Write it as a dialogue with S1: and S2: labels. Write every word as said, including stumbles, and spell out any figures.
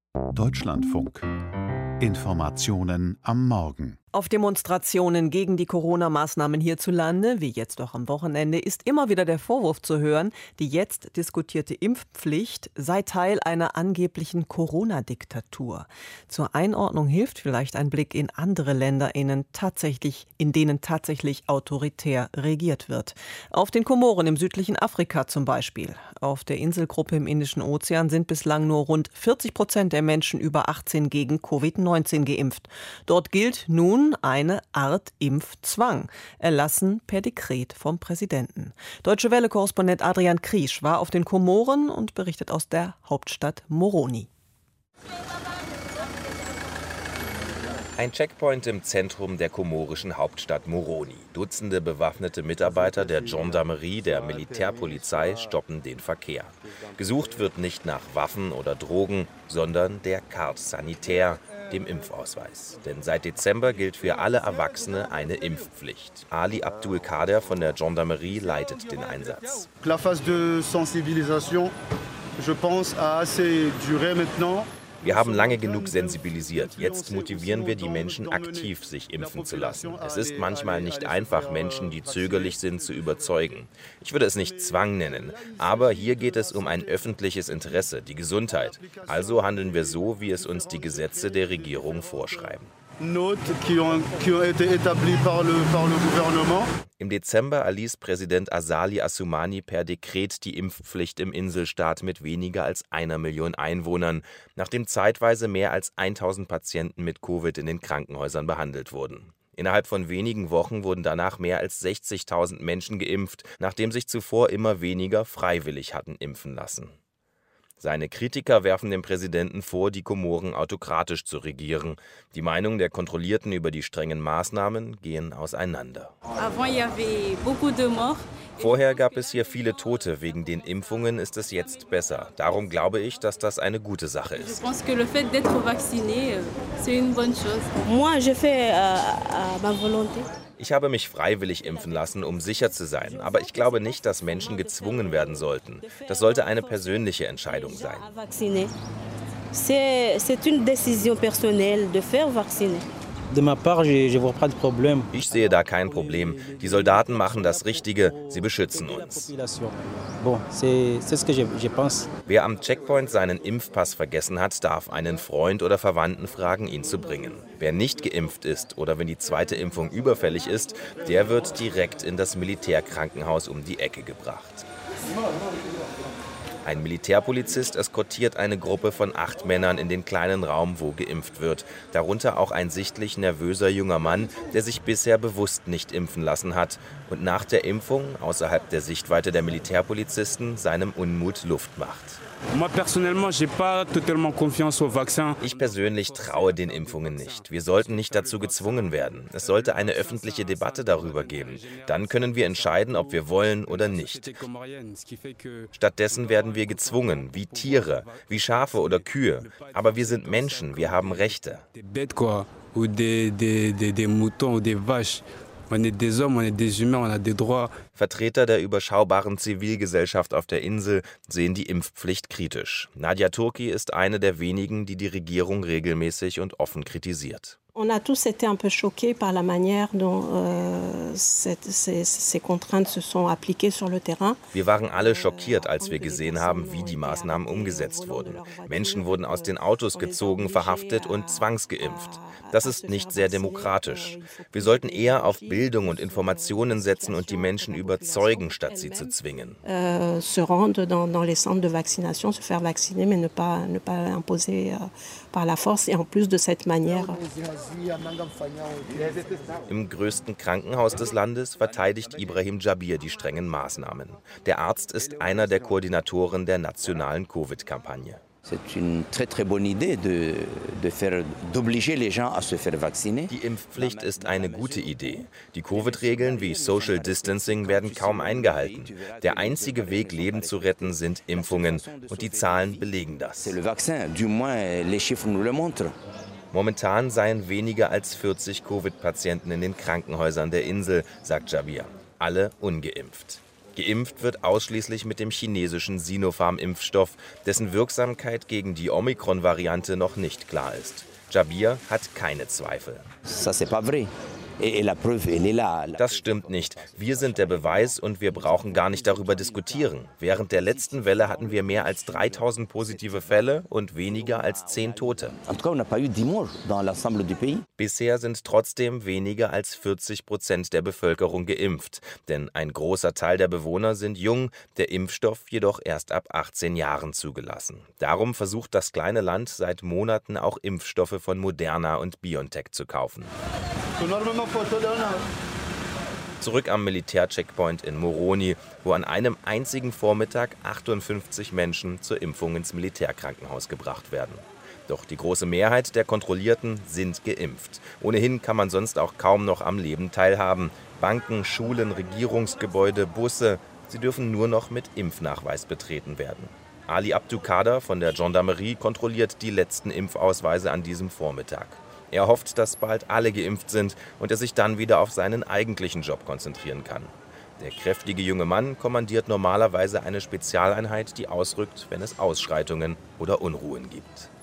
S1: Deutschlandfunk. Informationen am Morgen.
S2: Auf Demonstrationen gegen die Corona-Maßnahmen hierzulande, wie jetzt auch am Wochenende, ist immer wieder der Vorwurf zu hören, die jetzt diskutierte Impfpflicht sei Teil einer angeblichen Corona-Diktatur. Zur Einordnung hilft vielleicht ein Blick in andere Länder, in, tatsächlich, in denen tatsächlich autoritär regiert wird. Auf den Komoren im südlichen Afrika zum Beispiel. Auf der Inselgruppe im Indischen Ozean sind bislang nur rund vierzig Prozent der Menschen über achtzehn gegen Covid neunzehn geimpft. Dort gilt nun eine Art Impfzwang, erlassen per Dekret vom Präsidenten. Deutsche Welle-Korrespondent Adrian Kriesch war auf den Komoren und berichtet aus der Hauptstadt Moroni.
S3: Ein Checkpoint im Zentrum der komorischen Hauptstadt Moroni. Dutzende bewaffnete Mitarbeiter der Gendarmerie, der Militärpolizei, stoppen den Verkehr. Gesucht wird nicht nach Waffen oder Drogen, sondern der Carte Sanitaire, dem Impfausweis. Denn seit Dezember gilt für alle Erwachsene eine Impfpflicht. Ali Abdul Kader von der Gendarmerie leitet den Einsatz.
S4: La phase de sensibilisation, je pense, a assez duré maintenant.
S3: Wir haben lange genug sensibilisiert. Jetzt motivieren wir die Menschen aktiv, sich impfen zu lassen. Es ist manchmal nicht einfach, Menschen, die zögerlich sind, zu überzeugen. Ich würde es nicht Zwang nennen, aber hier geht es um ein öffentliches Interesse, die Gesundheit. Also handeln wir so, wie es uns die Gesetze der Regierung vorschreiben. Im Dezember erließ Präsident Azali Assoumani per Dekret die Impfpflicht im Inselstaat mit weniger als einer Million Einwohnern, nachdem zeitweise mehr als tausend Patienten mit Covid in den Krankenhäusern behandelt wurden. Innerhalb von wenigen Wochen wurden danach mehr als sechzigtausend Menschen geimpft, nachdem sich zuvor immer weniger freiwillig hatten impfen lassen. Seine Kritiker werfen dem Präsidenten vor, die Komoren autokratisch zu regieren. Die Meinungen der Kontrollierten über die strengen Maßnahmen gehen auseinander. Vorher gab es hier viele Tote. Wegen den Impfungen ist es jetzt besser. Darum glaube ich, dass das eine gute Sache ist. Ich habe mich freiwillig impfen lassen, um sicher zu sein. Aber ich glaube nicht, dass Menschen gezwungen werden sollten. Das sollte eine persönliche Entscheidung sein. Ich sehe da kein Problem. Die Soldaten machen das Richtige, sie beschützen uns. Wer am Checkpoint seinen Impfpass vergessen hat, darf einen Freund oder Verwandten fragen, ihn zu bringen. Wer nicht geimpft ist oder wenn die zweite Impfung überfällig ist, der wird direkt in das Militärkrankenhaus um die Ecke gebracht. Ein Militärpolizist eskortiert eine Gruppe von acht Männern in den kleinen Raum, wo geimpft wird. Darunter auch ein sichtlich nervöser junger Mann, der sich bisher bewusst nicht impfen lassen hat und nach der Impfung, außerhalb der Sichtweite der Militärpolizisten, seinem Unmut Luft macht. Ich persönlich traue den Impfungen nicht. Wir sollten nicht dazu gezwungen werden. Es sollte eine öffentliche Debatte darüber geben. Dann können wir entscheiden, ob wir wollen oder nicht. Stattdessen werden wir gezwungen, wie Tiere, wie Schafe oder Kühe. Aber wir sind Menschen, wir haben Rechte. Vertreter der überschaubaren Zivilgesellschaft auf der Insel sehen die Impfpflicht kritisch. Nadia Turki ist eine der wenigen, die die Regierung regelmäßig und offen kritisiert.
S5: On a tous été un peu choqués par la manière dont euh, cette, ces, ces contraintes se sont appliquées sur le terrain.
S3: Wir waren alle schockiert, als wir gesehen haben, wie die Maßnahmen umgesetzt wurden. Menschen wurden aus den Autos gezogen, verhaftet und zwangsgeimpft. Das ist nicht sehr demokratisch. Wir sollten eher auf Bildung und Informationen setzen und die Menschen überzeugen, statt sie zu zwingen.
S5: Euh, se rendre dans, dans les centres de vaccination, se faire vacciner, mais ne pas, ne pas imposer euh, par la force et en plus de cette manière.
S3: Im größten Krankenhaus des Landes verteidigt Ibrahim Jabir die strengen Maßnahmen. Der Arzt ist einer der Koordinatoren der nationalen Covid-Kampagne. Die Impfpflicht ist eine gute Idee. Die Covid-Regeln wie Social Distancing werden kaum eingehalten. Der einzige Weg, Leben zu retten, sind Impfungen. Und die Zahlen belegen das. Momentan seien weniger als vierzig Covid-Patienten in den Krankenhäusern der Insel, sagt Jabir. Alle ungeimpft. Geimpft wird ausschließlich mit dem chinesischen Sinopharm-Impfstoff, dessen Wirksamkeit gegen die Omikron-Variante noch nicht klar ist. Jabir hat keine Zweifel. Das stimmt nicht. Wir sind der Beweis und wir brauchen gar nicht darüber diskutieren. Während der letzten Welle hatten wir mehr als dreitausend positive Fälle und weniger als zehn Tote. Bisher sind trotzdem weniger als vierzig Prozent der Bevölkerung geimpft. Denn ein großer Teil der Bewohner sind jung, der Impfstoff jedoch erst ab achtzehn Jahren zugelassen. Darum versucht das kleine Land seit Monaten auch Impfstoffe von Moderna und BioNTech zu kaufen. Zurück am Militärcheckpoint in Moroni, wo an einem einzigen Vormittag achtundfünfzig Menschen zur Impfung ins Militärkrankenhaus gebracht werden. Doch die große Mehrheit der Kontrollierten sind geimpft. Ohnehin kann man sonst auch kaum noch am Leben teilhaben. Banken, Schulen, Regierungsgebäude, Busse, sie dürfen nur noch mit Impfnachweis betreten werden. Ali Abdukader von der Gendarmerie kontrolliert die letzten Impfausweise an diesem Vormittag. Er hofft, dass bald alle geimpft sind und er sich dann wieder auf seinen eigentlichen Job konzentrieren kann. Der kräftige junge Mann kommandiert normalerweise eine Spezialeinheit, die ausrückt, wenn es Ausschreitungen oder Unruhen gibt.